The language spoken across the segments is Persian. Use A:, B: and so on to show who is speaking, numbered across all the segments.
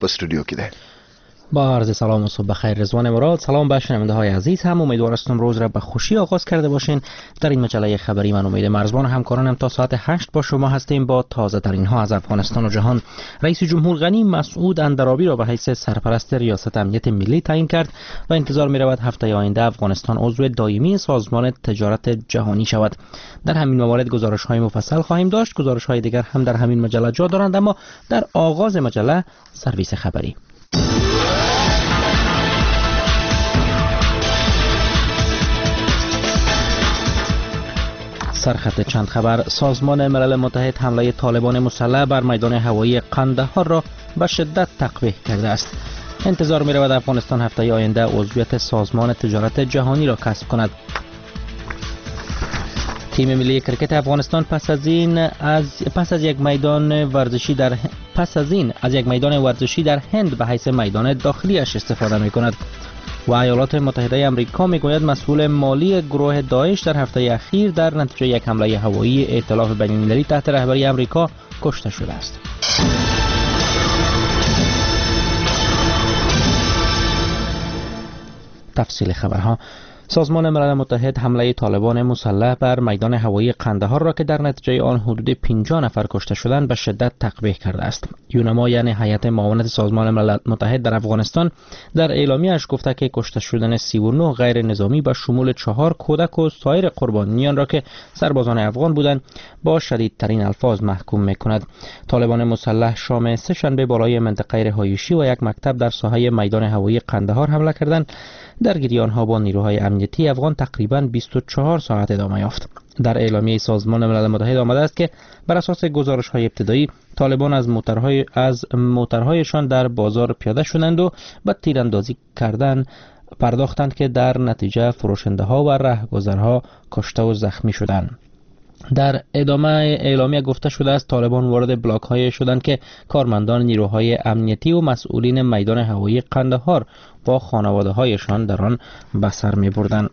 A: په استودیو کې ده.
B: با عرض سلام و صبح بخیر. رضوان مراد. سلام به شنونده های عزیز هم. امیدوار هستم روز را به خوشی آغاز کرده باشین. در این مجله خبری من امید مرزبان و همکارانم تا ساعت 8 با شما هستیم با تازه ترین ها از افغانستان و جهان. رئیس جمهور غنی مسعود اندرابی را به حیث سرپرست ریاست امنیت ملی تعیین کرد و انتظار می رود هفته آینده افغانستان عضو دائمی سازمان تجارت جهانی شود. در همین موارد گزارش های مفصل خواهیم داشت. گزارش های دیگر هم در همین مجله جا دارند، اما در آغاز مجله سرویس خبری. سرخط چند خبر. سازمان ملل متحد حمله طالبان مسلح بر میدان هوایی قندهار را به شدت تقبیح کرده است. انتظار می رود افغانستان هفته آینده عضویت سازمان تجارت جهانی را کسب کند. تیم ملی کرکت افغانستان پس از یک میدان ورزشی در هند به حیث میدان داخلیش استفاده می کند. و ایالات متحده آمریکا میگوید مسئول مالی گروه داعش در هفته اخیر در نتیجه یک حمله هوایی ائتلاف بین‌المللی تحت رهبری آمریکا کشته شده است. تفصیل خبرها. سازمان ملل متحد حمله طالبان مسلح بر میدان هوایی قندهار را که در نتیجه آن حدود 50 نفر کشته شدند به شدت تقبیح کرده است. یونما یعنی هیئت معاونت سازمان ملل متحد در افغانستان در اعلامیه‌اش گفته که کشته شدن 39 غیر نظامی به شمول 4 کودک و سایر قربانیان را که سربازان افغان بودند با شدیدترین الفاظ محکوم می‌کند. طالبان مسلح شام سه شنبه بالای منطقه رهایشی و یک مکتب در ساحه میدان هوایی قندهار حمله کردند. درگیری آنها با نیروهای امنیتی افغان تقریباً 24 ساعت ادامه یافت. در اعلامیه سازمان ملل متحد آمده است که بر اساس گزارش‌های ابتدایی طالبان از موترهایشان در بازار پیاده شدند و به تیراندازی کردن پرداختند که در نتیجه فروشنده‌ها و رهگذرها کشته و زخمی شدند. در ادامه اعلامیه گفته شده است طالبان وارد بلاک‌های شدند که کارمندان نیروهای امنیتی و مسئولین میدان هوایی قندهار با خانواده‌هایشان در آن به سر می‌بردند.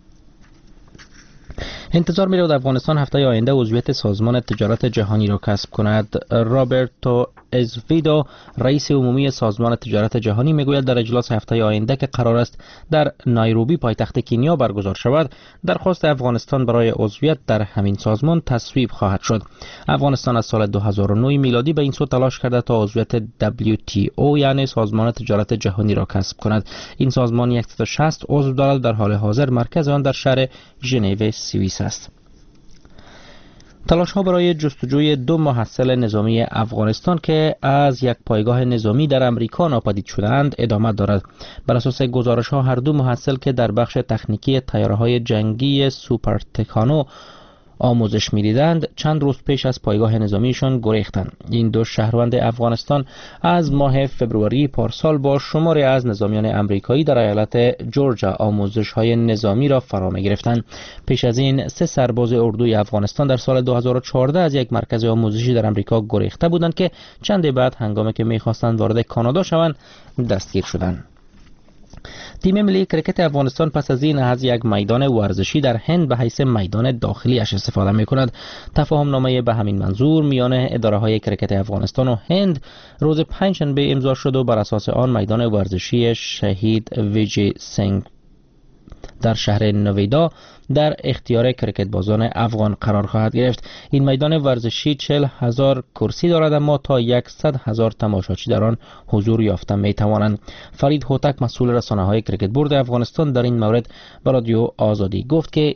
B: انتظار می‌رود افغانستان هفته آینده عضویت سازمان تجارت جهانی را کسب کند. رابرتو ازویدو رئیس عمومی سازمان تجارت جهانی میگوید در اجلاس هفته آینده که قرار است در نایروبی پایتخت کنیا برگزار شود درخواست افغانستان برای عضویت در همین سازمان تصویب خواهد شد. افغانستان از سال 2009 میلادی به این سو تلاش کرده تا عضویت WTO یعنی سازمان تجارت جهانی را کسب کند. این سازمان 160 عضو دارد. در حال حاضر مرکز آن در شهر ژنو سوئیس است. تلاش ها برای جستجوی 2 محصل نظامی افغانستان که از یک پایگاه نظامی در امریکا ناپدید شدند ادامه دارد. بر اساس گزارش ها هر 2 محصل که در بخش تکنیکی طیاره‌های جنگی سوپر تکانو آموزش می‌دیدند چند روز پیش از پایگاه نظامیشان گریختند. این 2 شهروند افغانستان از ماه فوریه پارسال با شماری از نظامیان امریکایی در ایالت جورجیا آموزش‌های نظامی را فرا گرفتند. پیش از این 3 سرباز اردوی افغانستان در سال 2014 از یک مرکز آموزشی در امریکا گریخته بودند که چند بعد هنگامی که می‌خواستند وارد کانادا شوند دستگیر شدند. تیم ملی کرکت افغانستان پس از این از یک میدان ورزشی در هند به حیث میدان داخلی اش استفاده می کند. تفاهم نامه به همین منظور میان اداره های کرکت افغانستان و هند روز پنجشنبه امضا شد و بر اساس آن میدان ورزشی شهید ویجی سنگ در شهر نویدا در اختیار کرکت بازان افغان قرار خواهد گرفت. این میدان ورزشی 40,000 کرسی دارد اما تا 100,000 تماشاچی در آن حضور یافته می توانند. فرید هوتک مسئول رسانه‌های کرکت بورد افغانستان در این مورد به رادیو آزادی گفت که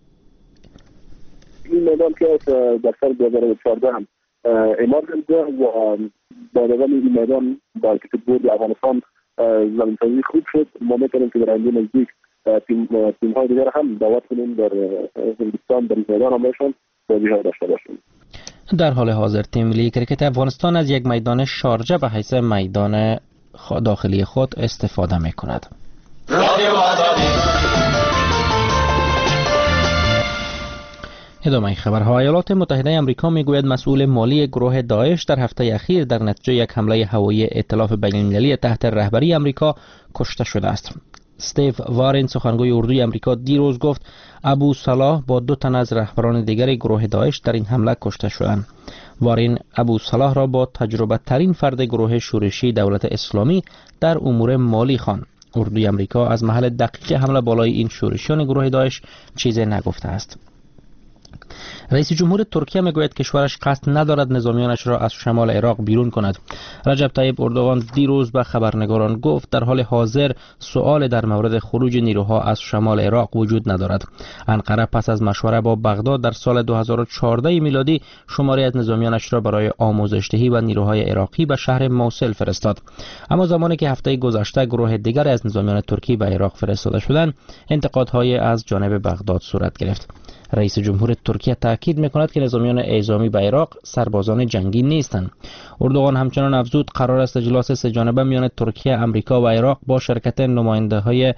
C: این میدان که در سال 2014 هم اعمال شده و با این میدان با کرکت بورد افغانستان زمین‌سازی خوب شد. ما می‌تونیم که در آینده نزدیک تیم های دیگر هم دعوت کنیم در هندوستان در میدان همشون بازی های داشته باشیم.
B: در حال حاضر تیم ملی کرکت افغانستان از یک میدان شارجه به حیث میدان داخلی خود استفاده می کند. ادامه خبرها. ایالات متحده آمریکا میگوید مسئول مالی گروه داعش در هفته اخیر در نتیجه یک حمله هوایی ائتلاف بین‌المللی تحت رهبری آمریکا کشته شده است. استیو وارن سخنگوی اردوی آمریکا دیروز گفت ابو صلاح با 2 تن از رهبران دیگر گروه داعش در این حمله کشته شدند. وارن ابو صلاح را با تجربه ترین فرد گروه شورشی دولت اسلامی در امور مالی خواند. اردوی آمریکا از محل دقیق حمله بالای این شورشیان گروه داعش چیزی نگفته است. رئیس جمهور ترکیه میگوید کشورش قصد ندارد نظامیانش را از شمال عراق بیرون کند. رجب طیب اردوغان دیروز به خبرنگاران گفت در حال حاضر سؤال در مورد خروج نیروها از شمال عراق وجود ندارد. انقره پس از مشوره با بغداد در سال 2014 میلادی شماری از نظامیانش را برای آموزش‌دهی و نیروهای عراقی به شهر موصل فرستاد. اما زمانی که هفته گذشته گروه دیگر از نظامیان ترکی به عراق فرستاده شدند، انتقادهای از جانب بغداد صورت گرفت. رئیس جمهور ترکیه تاکید میکند که نظامیان اعزامی به عراق سربازان جنگی نیستند. اردوغان همچنان افزود قرار است اجلاس 3 جانبه میان ترکیه، آمریکا و عراق با شرکت نماینده‌های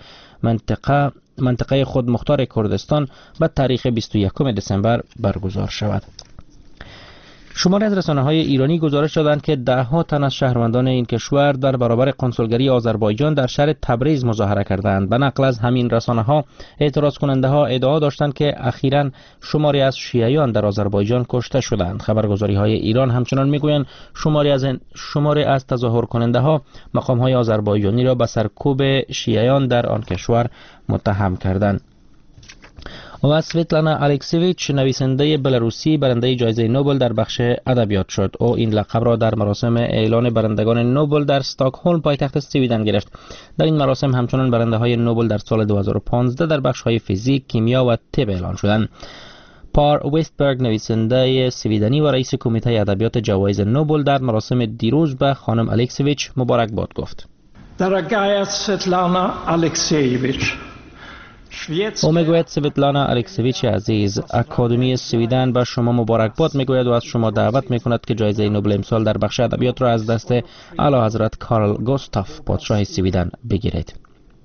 B: منطقه خودمختار کردستان به تاریخ 21 دسامبر برگزار شود. شماری از رسانه‌های ایرانی گزارش دادند که 10 تن از شهروندان این کشور در برابر کنسولگری آذربایجان در شهر تبریز مظاهره کردند. به نقل از همین رسانه‌ها، اعتراض کننده‌ها ادعا داشتند که اخیراً شماری از شیعیان در آذربایجان کشته شدند. خبرگزاری‌های ایران همچنان می‌گویند شماری از تظاهر کننده‌ها مقام‌های آذربایجانی را به سرکوب شیعیان در آن کشور متهم کردند. و سویتلانا الکسیویچ نویسنده بلاروسی برنده جایزه نوبل در بخش ادبیات شد. او این لقب را در مراسم اعلان برندگان نوبل در استکهلم پایتخت سویدن گرفت. در این مراسم همچنان برنده های نوبل در سال 2015 در بخش های فیزیک، کیمیا و طب اعلان شدند. پار ویستبرگ نویسنده سویدنی و رئیس کمیته ادبیات جوایز نوبل در مراسم دیروز به خانم الکسیویچ مبارکباد گفت.
A: Дорогая Светлана Алексеевич,
B: او میگوید سویتلانا الکسیویچ عزیز، اکادمی سویدن به شما مبارکباد میگوید و از شما دعوت میکند که جایزه نوبل امسال در بخش ادبیات را از دست اعلیحضرت کارل گوستاف پادشاه سویدن بگیرید.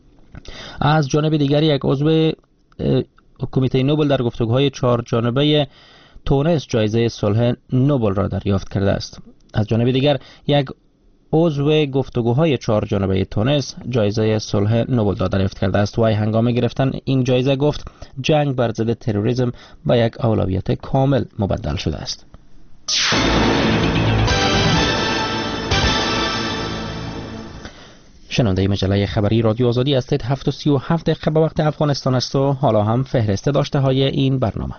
B: از جانب دیگر یک عضو کمیته نوبل در گفتگوهای 4 جانبه تونس جایزه صلح نوبل را دریافت کرده است. از جانب دیگر یک عضو گفتگوهای 4 جانبه تونس جایزه صلح نوبل را دریافت کرده است. وی هنگام گرفتن این جایزه گفت جنگ بر ضد تروریسم به یک اولویت کامل مبدل شده است. شنونده مجله خبری رادیو آزادی هستید. 7:37 دقیقه به وقت افغانستان است و حالا هم فهرست داشته های این برنامه.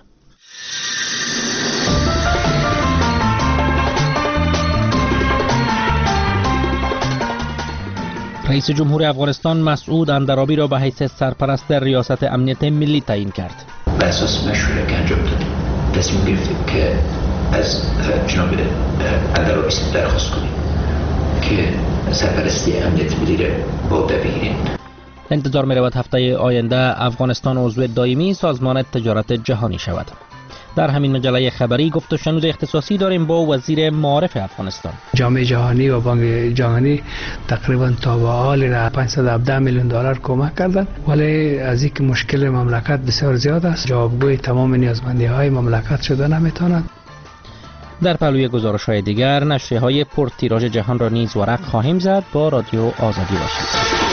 B: رئیس جمهور افغانستان مسعود اندرابی را به حیث سرپرست ریاست امنیت ملی تعیین کرد.
D: بر اساس مشوره‌ای که انجام دادیم تصمیم گرفتیم که از جناب اندرابی درخواست کنیم که سرپرستی امنیت ملی را با عهده بگیریم.
B: انتظار می‌رود هفته آینده افغانستان عضو دائمی سازمان تجارت جهانی شود. در همین مجله خبری گفت و شنود اختصاصی داریم با وزیر معارف افغانستان.
E: جامعه جهانی و بانک جهانی تقریبا تا به حال 517 میلیون دلار کمک کردند، ولی از اینکه مشکل مملکت بسیار زیاد است، جوابگوی تمام نیازمندی‌های مملکت شده نمیتواند.
B: در پهلوی گزارش‌های دیگر نشریه‌های پرتیراژ جهان را نیز ورق خواهیم زد. با رادیو آزادی باشید.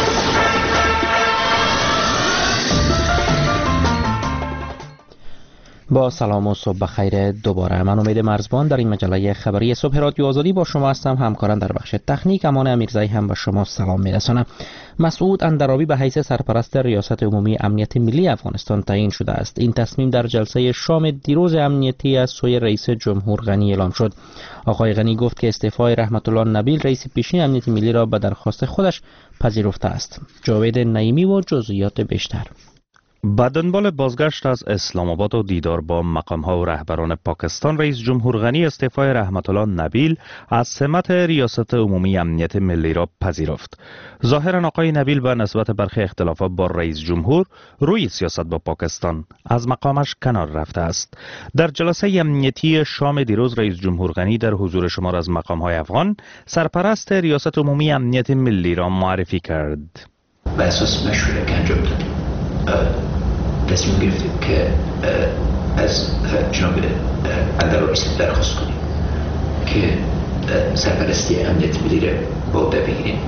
B: با سلام و صبح بخیر دوباره. من امید مرزبان در این مجله خبری صبح رادیو آزادی با شما هستم. همکاران در بخش تکنیک امان امیرزایی هم به شما سلام میرسانم. مسعود اندرابی به حیث سرپرست ریاست عمومی امنیت ملی افغانستان تعیین شده است. این تصمیم در جلسه شام دیروز امنیتی از سوی رئیس جمهور غنی اعلام شد. آقای غنی گفت که استعفای رحمت الله نبیل رئیس پیشین امنیت ملی را به درخواست خودش پذیرفته است. جاوید نعیمی و جزئیات بیشتر.
F: به دنبال بازگشت از اسلام آباد و دیدار با مقام‌ها و رهبران پاکستان، رئیس جمهور غنی استعفای رحمت الله نبیل از سمت ریاست عمومی امنیت ملی را پذیرفت. ظاهراً آقای نبیل به نسبت برخی اختلافات با رئیس جمهور روی سیاست با پاکستان از مقامش کنار رفته است. در جلسه امنیتی شام دیروز رئیس جمهور غنی در حضور شمار از مقام‌های افغان سرپرست ریاست عمومی امنیت ملی را معرفی کرد.
D: بر اساس مشوره‌ای که انجام دادیم تصمیم گرفتیم که از جناب اندرابی درخواست کنیم که سرپرستی امنیت ملی را با عهده بگیریم.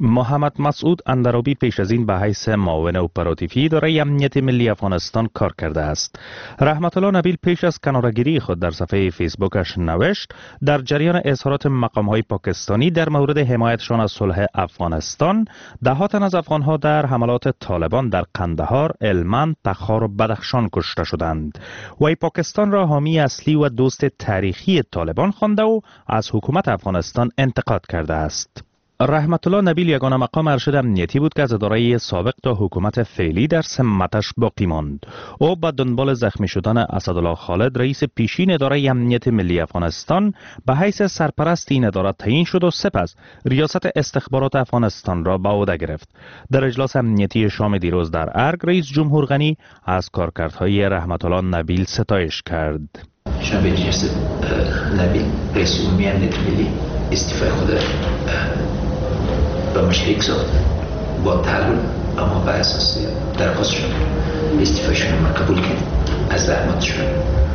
F: محمد مسعود اندرابی پیش از این به حیث معاون اپراتیوی اداره امنیت ملی افغانستان کار کرده است. رحمت الله نبیل پیش از کناره‌گیری خود در صفحه فیسبوکش نوشت در جریان اظهارات مقام‌های پاکستانی در مورد حمایتشان از صلح افغانستان، ده‌ها تن از افغان‌ها در حملات طالبان در قندهار، هلمند، تخار و بدخشان کشته شدند. وی پاکستان را حامی اصلی و دوست تاریخی طالبان خوانده و از حکومت افغانستان انتقاد کرده است. رحمت الله نبیل یگانه مقام ارشد امنیتی بود که از اداره سابق تا حکومت فعلی در سمتش باقی ماند. او به دنبال زخمی شدن اسدالله خالد رئیس پیشین اداره امنیت ملی افغانستان به حیث سرپرست این اداره تعیین شد و سپس ریاست استخبارات افغانستان را به عهده گرفت. در اجلاس امنیتی شام دیروز در ارگ، رئیس جمهور غنی از کارکردهای رحمت الله نبیل ستایش کرد.
D: جناب اجلاس نبیل رئیس عمومی امنیت ملی استعفای خود با مشکل ساخت با تعلل، اما بر اساس درخواستشون استعفاشون ما قبول کردیم. از زحمتشون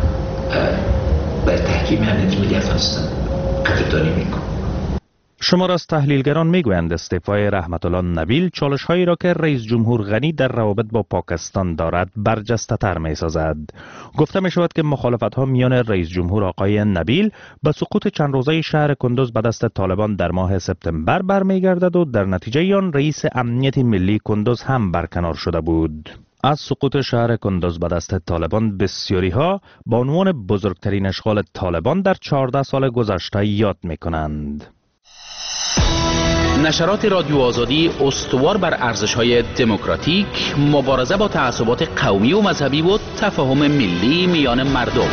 D: برای تحکیم امنیت ملی افغانستان قدردانی میکنم.
F: شمار از تحلیلگران میگویند استعفای رحمت الله نبیل چالش هایی را که رئیس جمهور غنی در روابط با پاکستان دارد برجسته تر می سازد. گفته می شود که مخالفت ها میان رئیس جمهور آقای نبیل به سقوط چند روزه شهر کندوز به دست طالبان در ماه سپتامبر برمیگردد و در نتیجه آن رئیس امنیت ملی کندوز هم برکنار شده بود. از سقوط شهر کندوز به دست طالبان بسیاری ها با عنوان بزرگترین اشغال طالبان در 14 سال گذشته یاد می کنند.
G: نشرات رادیو آزادی استوار بر ارزش‌های دموکراتیک، مبارزه با تعصبات قومی و مذهبی و تفاهم ملی میان مردم.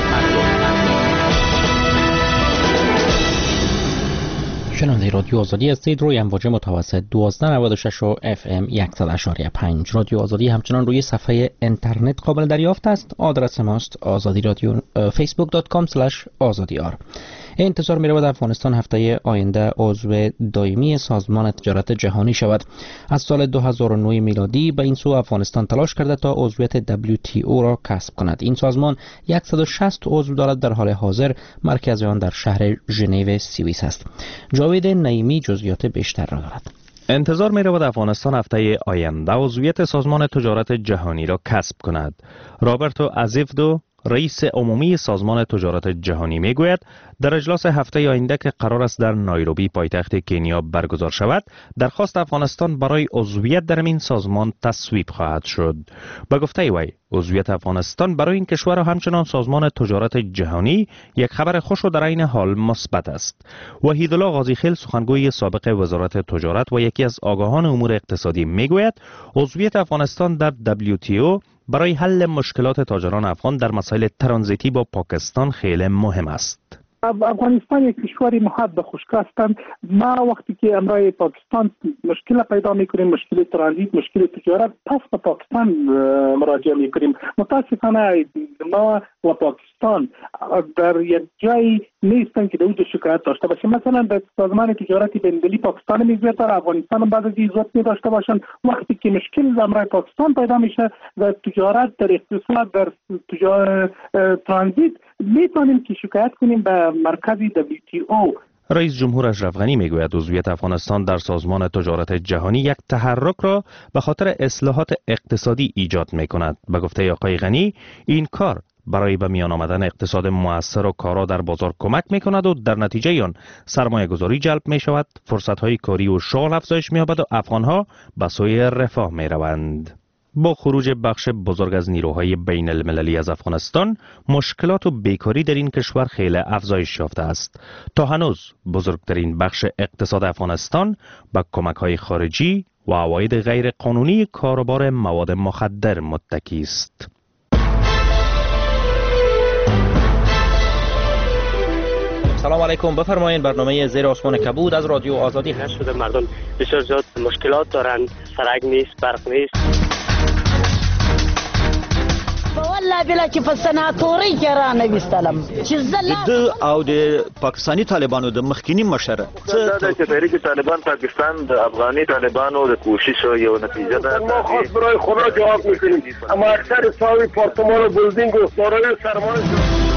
B: شنونده رادیو آزادی هستید. روی امواج متوسط 1296 و FM 100.5. رادیو آزادی همچنان روی صفحه اینترنت قابل دریافت است. آدرس ماست آزادی رادیو facebook.com/azadiar. انتظار می رود افغانستان هفته آینده عضو دائمی سازمان تجارت جهانی شود. از سال 2009 میلادی به این سو افغانستان تلاش کرده تا عضویت WTO را کسب کند. این سازمان 160 عضو دارد. در حال حاضر مرکز آن در شهر ژنو سوئیس است. جاوید نعیمی جزئیات بیشتر را دارد.
F: انتظار می رود افغانستان هفته آینده عضویت سازمان تجارت جهانی را کسب کند. رابرتو ازیفدو رئیس عمومی سازمان تجارت جهانی میگوید در اجلاس هفته آینده که قرار است در نایروبی پایتخت کنیا برگزار شود، درخواست افغانستان برای عضویت در این سازمان تصویب خواهد شد. به گفته وی، عضویت افغانستان برای این کشور و همچنان سازمان تجارت جهانی یک خبر خوش و در عین حال مثبت است. وحیدالله غازیخیل سخنگوی سابق وزارت تجارت و یکی از آگاهان امور اقتصادی میگوید عضویت افغانستان در WTO برای حل مشکلات تاجران افغان در مسائل ترانزیتی با پاکستان خیلی مهم است.
H: افغانستان یک کشوری محب به خشک هستند. ما وقتی که امرای پاکستان مشکل پیدا میکنیم، مشکل ترانزیت، مشکل تجارت، پس به پاکستان مراجعه میکنیم. متاسفانه ما و پاکستان در یک جایی نیستن که دو شکایت داشته باشیم. مثلا در سازمان تجارت بین‌المللی پاکستان میگذاره، در افغانستان بعضی عضویت می‌داشته باشن. وقتی که مشکل امرای پاکستان پیدا میشه در تجارت، در اقتصاد، در ترانزیت، میتونیم که شکایت کنیم به مرکز WTO.
F: رئیس جمهور اشرف غنی میگوید عضویت افغانستان در سازمان تجارت جهانی یک تحرک را به خاطر اصلاحات اقتصادی ایجاد میکند. به گفته آقای غنی، این کار برای به میان آمدن اقتصاد مؤثر و کارا در بازار کمک میکند و در نتیجه آن سرمایه گذاری جلب می شود، فرصت های کاری و شغل افزایش می یابد و افغانها به سوی رفاه می روند. با خروج بخش بزرگ از نیروهای بین المللی از افغانستان، مشکلات و بیکاری در این کشور خیلی افزایش یافته است. تا هنوز بزرگترین بخش اقتصاد افغانستان با کمک‌های خارجی و عواید غیر قانونی کاروبار مواد مخدر متکی است.
B: سلام علیکم، بفرمایید. برنامه زیر آسمان کبود از رادیو آزادی هست.
I: شده مردم بسیار زیاد مشکلات دارند، سرک نیست، برق نیست.
J: والله بلا چې په سناتوري کې را نویستلم چې
K: د او د پاکستانی طالبانو د مخکینی مشر
L: چې تحریک طالبان پاکستان د افغاني طالبانو د کوشش یو نتیجه ده.
M: ما خاص برای خدا جواب میکنیم، اما اکثر ساوی پارتمان و بلدینگ و دارای سرمایه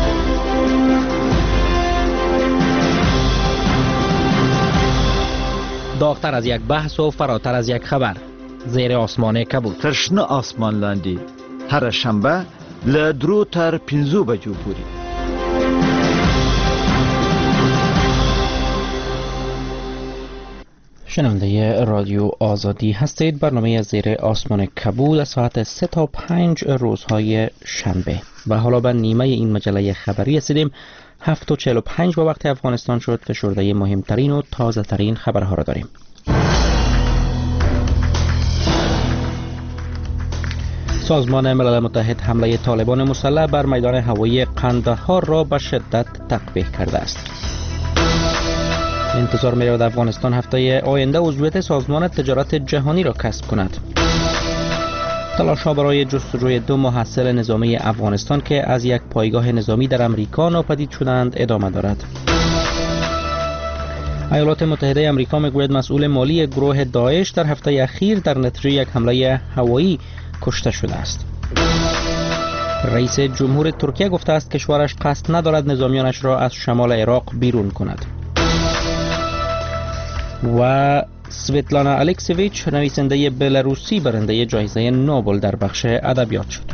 B: داغتر از یک بحث و فراتر از یک خبر. زیر آسمان کبود.
K: ترشنه آسمان لاندی هر شنبه لدرو تر 5 بجو پوری.
B: شنونده رادیو آزادی هستید. برنامه زیر آسمان کبود از ساعت 3 تا 5 روزهای شنبه و حالا به نیمه این مجله خبری رسیدیم. 7:45 با وقت افغانستان شد. فشرده مهمترین و تازه ترین خبرها را داریم. سازمان ملل متحد حمله طالبان مسلح بر میدان هوایی قندهار را به شدت تقبیح کرده است. انتظار می رود افغانستان هفته آینده عضویت سازمان تجارت جهانی را کسب کند. تلاش‌ها برای جستجوی 2 محصل نظامی افغانستان که از یک پایگاه نظامی در امریکا ناپدید شدند ادامه دارد. ایالات متحده آمریکا میگوید مسئول مالی گروه داعش در هفته اخیر در نتیجه یک حمله هوایی کشته شده است. رئیس جمهور ترکیه گفته است کشورش قصد ندارد نظامیانش را از شمال عراق بیرون کند. و سویتلانا الکسیویچ نویسنده بلاروسی برنده جایزه نوبل در بخش ادبیات شد.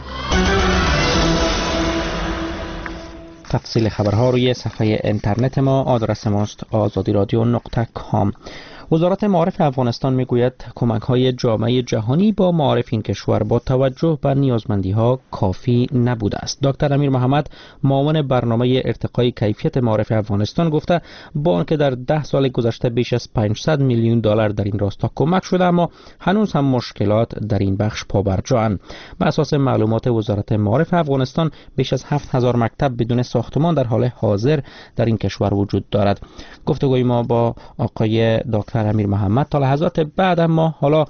B: تفصیل خبرها روی صفحه اینترنت ما. آدرس ماست azadiradio.com. وزارت معارف افغانستان میگوید کمک‌های جامعه جهانی با معارف این کشور با توجه به نیازمندی‌ها کافی نبوده است. دکتر امیر محمد معاون برنامه ارتقای کیفیت معارف افغانستان گفته با آنکه در 10 سال گذشته بیش از 500 میلیون دلار در این راستا کمک شده اما هنوز هم مشکلات در این بخش پابرجااند. بر اساس معلومات وزارت معارف افغانستان بیش از 7000 مکتب بدون ساختمان در حال حاضر در این کشور وجود دارد. گفتگوی ما با آقای دکتر امیر محمد تا لحظات بعد. اما حالا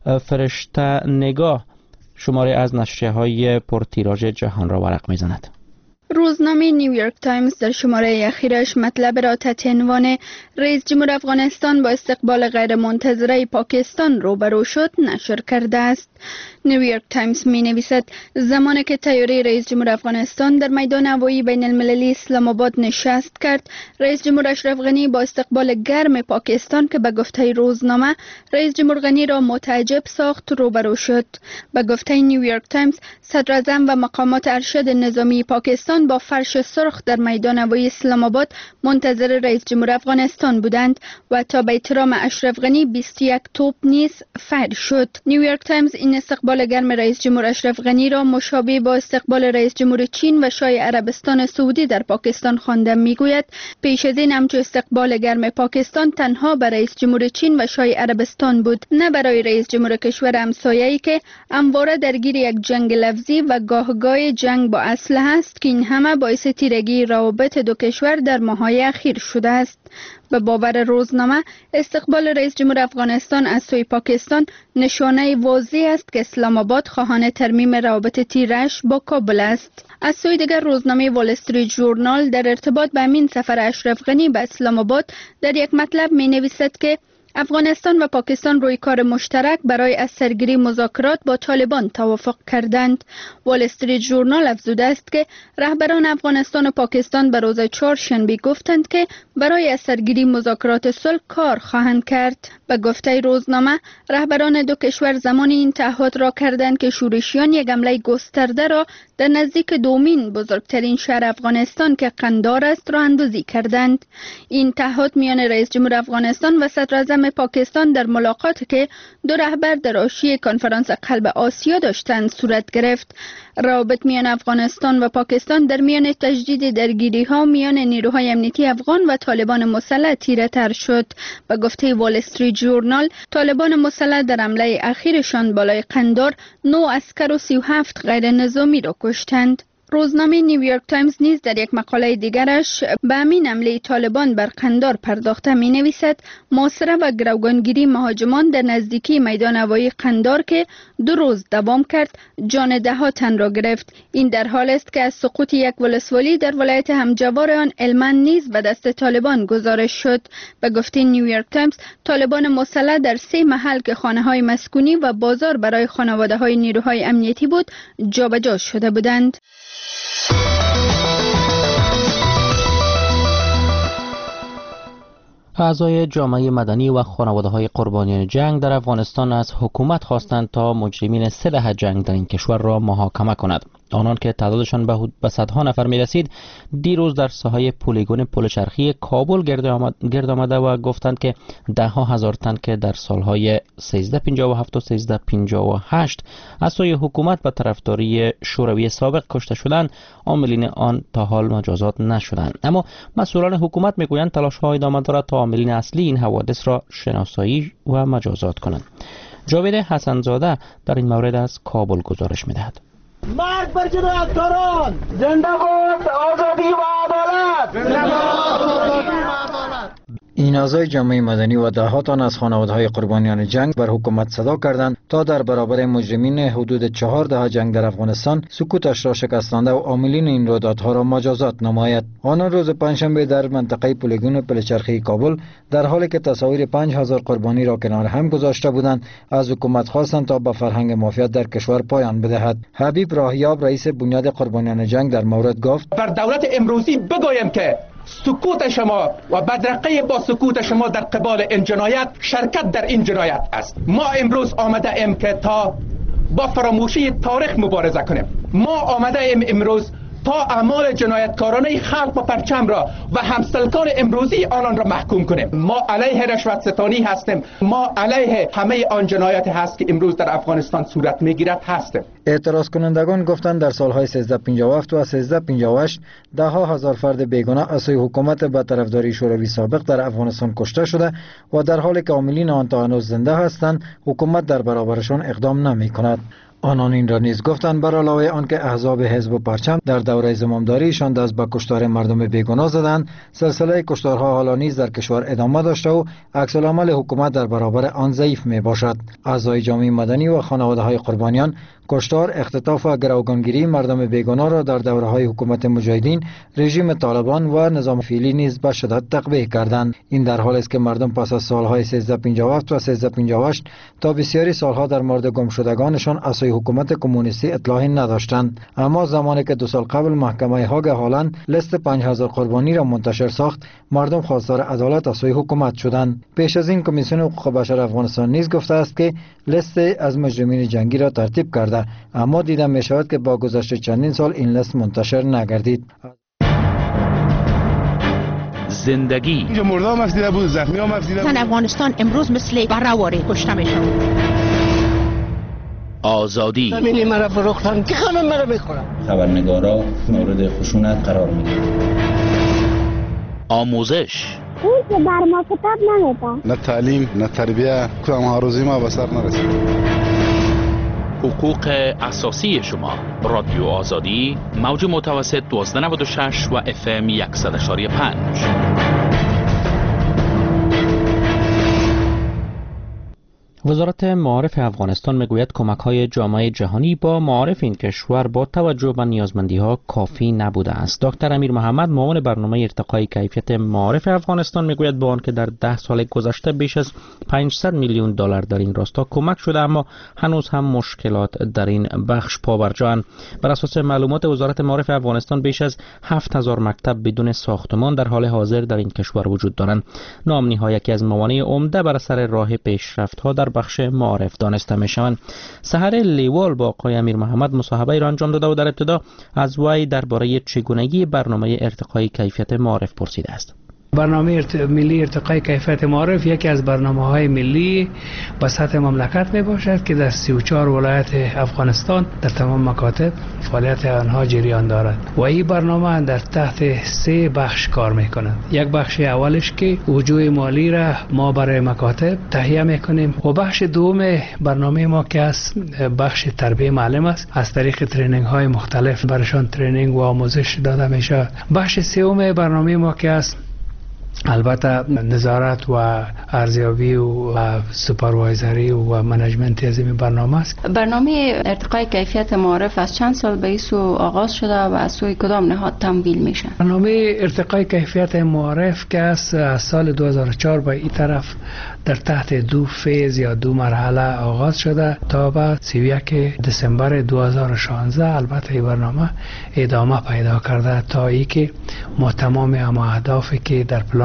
B: فرشته نگاه شماره از نشریه‌های پرتیراژ جهان را ورق می‌زند.
N: روزنامه نیویورک تایمز در شماره اخیرش مطلب را تحت عنوان رئیس جمهور افغانستان با استقبال غیرمنتظره پاکستان روبرو شد نشر کرده است. نیویورک تایمز می نویسد زمانی که طیاره رئیس جمهور افغانستان در میدان هوایی بین المللی اسلام آباد نشست کرد، رئیس جمهور اشرف غنی با استقبال گرم پاکستان که به گفته روزنامه رئیس جمهور غنی را متعجب ساخت روبرو شد. به گفته نیویورک تایمز صدر اعظم و مقامات ارشد نظامی پاکستان با فرش سرخ در میدان هوایی اسلام آباد منتظر رئیس جمهور افغانستان بودند و تا به احترام اشرف غنی 21 توپ نیز فیر شد. نیویورک تایمز این استقبال گرم رئیس جمهور اشرف غنی را مشابه با استقبال رئیس جمهور چین و شاه عربستان سعودی در پاکستان خوانده. میگوید پیش از این همچو استقبال گرم پاکستان تنها برای رئیس جمهور چین و شاه عربستان بود، نه برای رئیس جمهور کشور همسایه‌ای که همواره درگیر یک جنگ لفظی و گاه جنگ با اسلحه است که این همه باعث تیرگی روابط دو کشور در ماه‌های اخیر شده است. به باور روزنامه استقبال رئیس جمهور افغانستان از سوی پاکستان نشانه واضح است که اسلام آباد خواهان ترمیم روابط تیرش با کابل است. از سوی دیگر روزنامه وال استریت ژورنال در ارتباط به همین سفر اشرف غنی به اسلام آباد در یک مطلب می نویسد که افغانستان و پاکستان روی کار مشترک برای از سرگیری مذاکرات با طالبان توافق کردند. وال استریت ژورنال افزوده است که رهبران افغانستان و پاکستان به روز چهارشنبه گفتند که برای از سرگیری مذاکرات صلح کار خواهند کرد. به گفته روزنامه رهبران دو کشور زمان این تعهد را کردند که شورشیان یک حمله گسترده را در نزدیک دومین بزرگترین شهر افغانستان که قندار است را اندازی کردند. این تعهد میان رئیس جمهور افغانستان و صدر اعظم پاکستان در ملاقاتی که دو رهبر در حاشیه کنفرانس قلب آسیا داشتند صورت گرفت. روابط میان افغانستان و پاکستان در میان تجدید درگیری‌ها میان نیروهای امنیتی افغان و طالبان مسلح تیره تر شد. به گفته وال استریت ژورنال طالبان مسلح در حمله اخیرشان بالای قندار 9 عسکر و 37 غیر نظامی را کشتند. روزنامه نیویورک تایمز نیز در یک مقاله دیگرش به همین حمله طالبان بر قندار پرداخته می نویسد محاصره و گروگانگیری مهاجمان در نزدیکی میدان هوایی قندار که 2 روز دوام کرد جان 10 تن را گرفت. این در حال است که از سقوط یک ولسوالی در ولایت همجوار آن هلمند نیز به دست طالبان گزارش شد. به گفته نیویورک تایمز طالبان مسلح در 3 محل که خانه‌های مسکونی و بازار برای خانواده‌های نیروهای امنیتی بود جابجا شده بودند.
B: اعضای جامعه مدنی و خانواده‌های قربانیان جنگ در افغانستان از حکومت خواستند تا مجرمین 3 دهه جنگ در این کشور را محاکمه کند. آنان که تعدادشان به صدها نفر می رسید دیروز در ساحه پلیگون پل چرخی کابل گرد آمده و گفتند که ده ها هزار تن که در سالهای 1357 و 1358 از سوی حکومت و طرفداری شوروی سابق کشته شدند، عاملین آن تا حال مجازات نشدند. اما مسئولان حکومت میگویند تلاش‌ها ادامه دارد تا عاملین اصلی این حوادث را شناسایی و مجازات کنند. جاوید حسن‌زاده در این مورد از کابل گزارش می‌دهد.
O: مرگ بر جنایتکاران! زنده باد آزادی و عدالت! زنده باد آزادی و عدالت!
P: این اعضای جامعه مدنی و ده‌ها تن از خانواده‌های قربانیان جنگ بر حکومت صدا کردند تا در برابر مجرمین حدود 4 دهه جنگ در افغانستان سکوتش را شکستانده و عاملین این رویدادها را مجازات نماید. آنان روز پنجشنبه در منطقه پلیگون پلچرخی کابل در حالی که تصاویر 5000 قربانی را کنار هم گذاشته بودند از حکومت خواستند تا به فرهنگ مافیات در کشور پایان بدهد. حبیب راهیاب رئیس بنیاد قربانیان جنگ در مورد گفت:
Q: بر دولت امروزی بگویم که سکوت شما و بدرقه با سکوت شما در قبال این جنایت شرکت در این جنایت است. ما امروز آمده ایم که تا با فراموشی تاریخ مبارزه کنیم. ما آمده ایم امروز تا اعمال جنایتکارانه خلق و پرچم را و همسلکان امروزی آنان را محکوم کنیم. ما علیه رشوت ستانی هستیم. ما علیه همه آن جنایت هست که امروز در افغانستان صورت میگیرد هستیم.
P: اعتراض کنندگان گفتند در سالهای 1357 و 1358 ده ها هزار فرد بیگناه از سوی حکومت به طرفداری شوروی سابق در افغانستان کشته شده و در حالی که عاملین آن تا هنوز زنده هستند حکومت در برابرشان اقدام نمی کند. آنان این را نیز گفتند بر علاوه آنکه احزاب حزب و پرچم در دوره زمامداریشان دست به کشتار مردم بیگناه زدند، سلسله کشتارها حالا نیز در کشور ادامه داشته و عکس العمل حکومت در برابر آن ضعیف می باشد. اعضای جامعه مدنی و خانواده‌های قربانیان کشتار، اختطاف و گروگانگیری مردم بیگناه را در دوره‌های حکومت مجاهدین، رژیم طالبان و نظام فعلی نیز به شدت تقبیح کردند. این در حالی است که مردم پس از سالهای 1357 و 1358 تا بسیاری سالها در مورد گمشدگانشان از سوی حکومت کمونیستی اطلاعی نداشتند. اما زمانی که 2 سال قبل محکمه هاگ هالند لیست 5000 قربانی را منتشر ساخت، مردم خواستار عدالت از سوی حکومت شدند. پیش از این کمیسیون حقوق بشر افغانستان نیز گفته است که لیست از مجرمین جنگی را ترتیب کرده، اما دیده می شود که با گذشت چندین سال این لیست منتشر نگردید.
G: زندگی
R: اینجا مردم افزیده بود، زخمی هم افزیده بود.
S: افغانستان امروز مثل برهواری کشته میشن.
G: آزادی
O: زمینی مرا فروختن که خانم مرا بخورم.
T: خبرنگارا مورد خشونت قرار میگیرن.
G: آموزش
U: اون که بر ما کتاب نمیده.
R: نه تعلیم نه تربیه، کدام ها روزی ما به سر نرسید.
G: حقوق اساسی شما. رادیو آزادی، موج متوسط 1296 و FM 100.5.
B: وزارت معارف افغانستان میگوید کمک‌های جامعه جهانی با معارف این کشور با توجه به نیازمندی‌ها کافی نبوده است. دکتر امیر محمد، معاون برنامه ارتقای کیفیت معارف افغانستان، میگوید با آنکه در 10 سال گذشته بیش از 500 میلیون دلار در این راستا کمک شده، اما هنوز هم مشکلات در این بخش پابرجااند. بر اساس معلومات وزارت معارف افغانستان بیش از 7000 مکتب بدون ساختمان در حال حاضر در این کشور وجود دارند. ناامنی‌ها یکی از موانع عمده بر سر راه پیشرفت‌ها در بخش معارف دانسته می شوند. سحر لیوال با آقای امیر محمد مصاحبه را انجام داده و در ابتدا از وی درباره چگونگی برنامه ارتقای کیفیت معارف پرسیده است.
E: برنامه ملی ارتقای کیفیت معارف یکی از برنامه‌های ملی به سطح مملکت می باشد که در 34 ولایت افغانستان در تمام مکاتب فعالیت آنها جریان دارد و این برنامه در تحت 3 بخش کار می کند. یک بخش اولش که وجوه مالی را ما برای مکاتب تهیه می کنیم و بخش دوم برنامه ما که است بخش تربیت معلم است، از طریق ترینینگ های مختلف برشان ترینینگ و آموزش داده می شود. بخش سوم برنامه ما که است البته نظارت و ارزیابی و سوپروایزری و منیجمنت از این برنامه است.
V: برنامه ارتقای کیفیت معارف از چند سال به این سو آغاز شده و از سوی کدام نهاد تمویل میشه؟
E: برنامه ارتقای کیفیت معارف که از سال 2004 به این طرف در تحت 2 فیز یا 2 مرحله آغاز شده تا به 31 دسامبر 2016 البته این برنامه ادامه پیدا کرده تا ای که ما تمام اهدافی که در پلان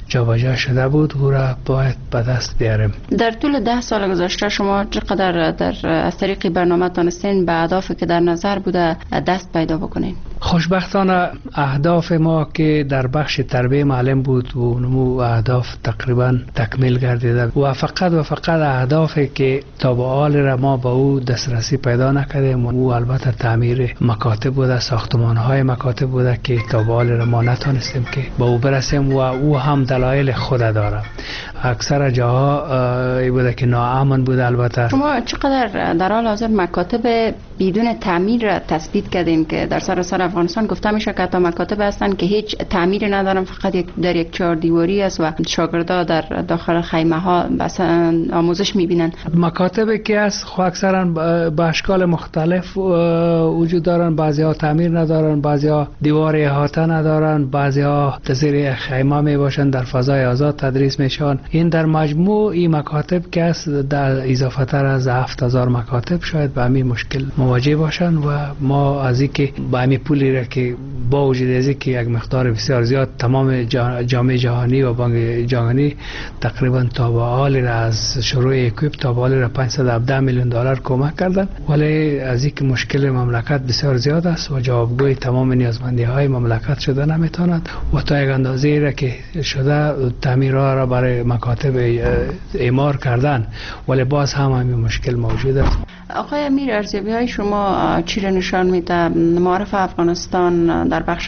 E: جابجا شده بود او را باید به دست بیاریم.
V: در طول 10 سال گذشته شما چقدر از طریق برنامه تانستین به اهدافی که در نظر بوده دست پیدا بکنین؟
E: خوشبختانه اهداف ما که در بخش تربیه معلم بود و نمو اهداف تقریبا تکمیل گردیده و فقط اهدافی که تا به حال را ما با او دسترسی پیدا نکردیم و البته تعمیر مکاتب بوده، ساختمان‌های مکاتب بوده که تا به حال را ما نتونستیم که با او برسیم و او هم دلایل خود داره. اکثر جاها ای بوده که ناامن بوده. البته
V: شما چقدر در حال حاضر مکاتب بدون تعمیر را تثبیت کردین که در سراسر افغانستان گفته میشه که تا مکاتب هستن که هیچ تعمیری ندارن، فقط در یک چهار دیواری است و شاگردا در داخل خیمه ها بس آموزش میبینن.
E: مکاتبی که است خو اکثرا به اشکال مختلف وجود دارن، بعضی‌ها تعمیر ندارن، بعضی‌ها دیوار احاطه ندارن، بعضی‌ها زیر خیمه میباشن، در فضای آزاد تدریس میشن. این در مجموع این مکاتب که است در اضافه تر از 7000 مکاتب شاید به همین مشکل مواجه باشن و ما از اینکه با همین پولی را که با وجود از اینکه یک مقدار بسیار زیاد تمام جامعه جهانی و بانک جهانی تقریبا تا به حال را از شروع اکویپ تا به حال را 517 میلیون دلار کمک کردن، ولی از اینکه مشکل مملکت بسیار زیاد است و جوابگوی تمام نیازمندی‌های مملکت شده نمیتواند و تا یک اندازه‌ای را که شده تعمیرها را برای مکاتب اعمار کردن، ولی باز هم همین مشکل موجود است.
V: آقای امیر، ارزیابی‌های شما چی را نشان میده؟ معارف افغانستان در بخش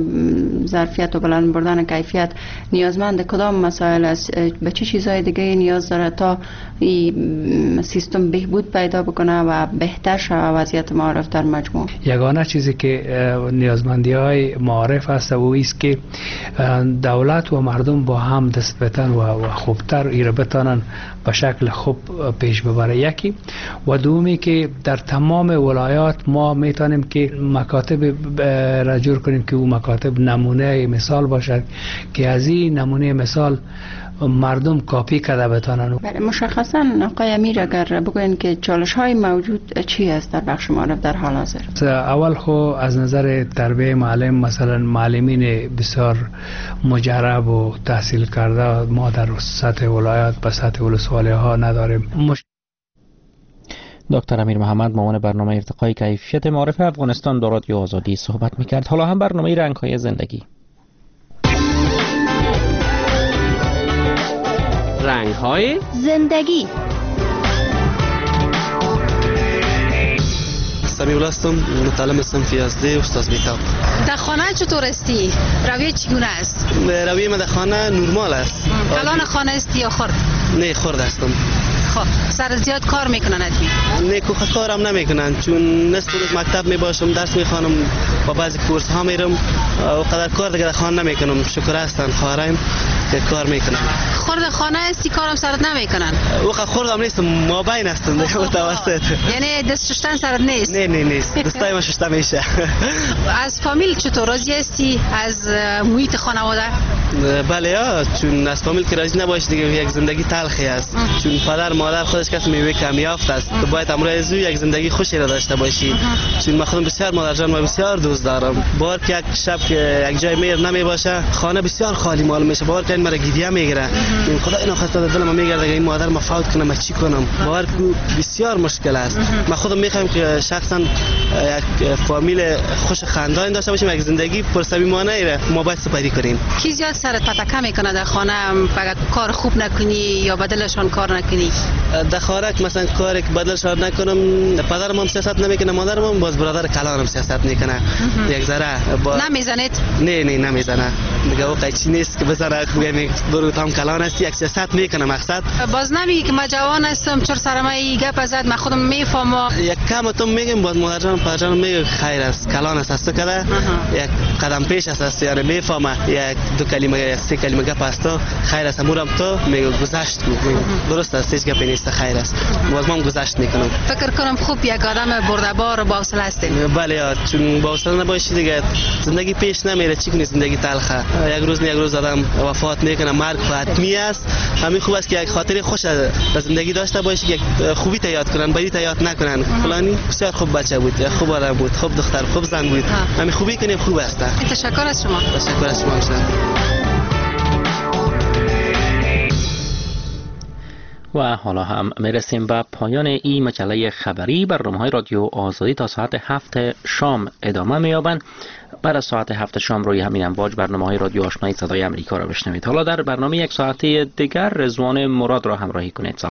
V: ظرفیت و بلند بردن کیفیت نیازمند کدام مسائل است؟ به چه چیزهای دیگه نیاز داره تا این سیستم بهبود پیدا بکنه و بهتر شود وضعیت معارف در مجموع؟
E: یگانه چیزی که نیازمندی‌های معارف است و است که دولت و مردم با هم دست بتن و خوبتر ایره بتانن به شکل خوب پیش ببره. یکی و دومی که در تمام ولایات ما میتونیم که مکاتب را جور کنیم که او مکاتب نمونه مثال باشد که از این نمونه مثال مردم کاپی کرده بتانن.
V: بله، مشخصا آقای امیر اگر بگوین که چالش های موجود چی است در بخش معارف در حال حاضر؟
E: اول خو از نظر تربیه معلم مثلا معلمین بسیار مجرب و تحصیل کرده ما در سطح ولایات به سطح ولسوالی ها نداریم.
B: دکتر امیر محمد معاون برنامه ارتقای کیفیت معارف افغانستان در رادیو آزادی صحبت میکرد. حالا هم برنامه رنگ‌های زندگی.
A: رنگ‌های زندگی.
C: سمیع هستم، متعلم صنف یازده استاد بیتاب.
A: در خانه چطور استی؟ رویه چگونه است؟
C: رویه من در خانه نرمال است.
A: کلان خانه استی یا خرد؟
C: نه، خرد هستم.
A: خب سر زیاد کار میکنن ادمی؟
C: نه، کوخ کارم نمیکنن چون نصف روز مکتب میباشم، درس میخوانم و بعضی کورس ها میرم و قدر کار دیگه در خانه نمیکنم. شکر هستن خواهرم که کار میکنن.
A: خرد خانه استی کارم سرت نمیکنن؟
C: وقت خردم نیستم، ما بین هستم متوسط.
A: یعنی دست شستن سرت نیست؟
C: نه نیست، دستای ما شسته میشه.
A: از فامیل چطور راضی هستی؟ از محیط خانواده؟
C: بله چون از فامیل که راضی نباشی دیگه یک زندگی تلخی است. چون پدر مادر خودش کسی میوه کم یافت است، تو باید امروز یک زندگی خوشی را داشته باشی. چون من خودم بسیار مادر جان و بسیار دوست دارم. بار که یک شب که یک جای میر نمیباشه خانه بسیار خالی معلوم میشه. بار که این مرا گیدیه میگیره، خدا اینو خسته دلم میگرده این مادر ما فوت کنه ما چی کنم. بار بسیار مشکل است. من خودم میخوام که شخصا یک فامیل خوش خاندان داشته باشیم، یک زندگی پرصمیمانه را ما باید سپری کنیم.
A: کی زیاد سرت پتکه میکنه در خانه اگه کار خوب نکنی یا بدلشان کار نکنی؟
C: در خارج مثلا کاری که بدلشان نکنم پدرم هم سیاست نمیکنه، مادرم هم باز برادر کلانم سیاست میکنه. یک ذره
A: نمیزنید؟
C: نه نمیزنه دیگه. او قیچی نیست که بزنه بگم برو تام کلان هستی، یک سیاست میکنه مقصد.
A: باز نمیگی که من جوان هستم چرا سر ما این گپ زد؟ من خودم میفهمم.
C: یک کم تو میگم باز مادر جان پدر جان میگه خیر است، کلان است کرده یک قدم پیش است، یعنی میفهمه یک دو کلمه سه کلمه گپ است خیر است. امورم تو میگه گذشت درست است، هیچ گپی نیست، خیر است. باز من گذشت میکنم.
A: فکر کنم خوب یک آدم برده‌بار و با حوصله هستین.
C: بله چون با حوصله نباشی دیگه زندگی پیش نمیره. چی کنی زندگی تلخه، یک روز آدم وفات میکنه، مرگ حتمی است. همین خوب است که یک خاطر خوش به زندگی داشته باشی، یک خوبی تا یاد کنن، بدی تا یاد نکنن. فلانی بسیار خوب بچه بود، خوب آدم بود، خوب دختر، خوب زن بود. همین خوبی کنیم خوب است.
A: تشکر از شما.
C: تشکر از شما.
B: و حالا هم میرسیم به پایان این مجله خبری. برنامه‌های رادیو آزادی تا ساعت 7 شام ادامه می‌یابند. بعد از ساعت 7 شام روی همین امواج برنامه‌های رادیو آشنای صدای امریکا را بشنوید. حالا در برنامه یک ساعته دیگر رضوان مراد را همراهی کنید.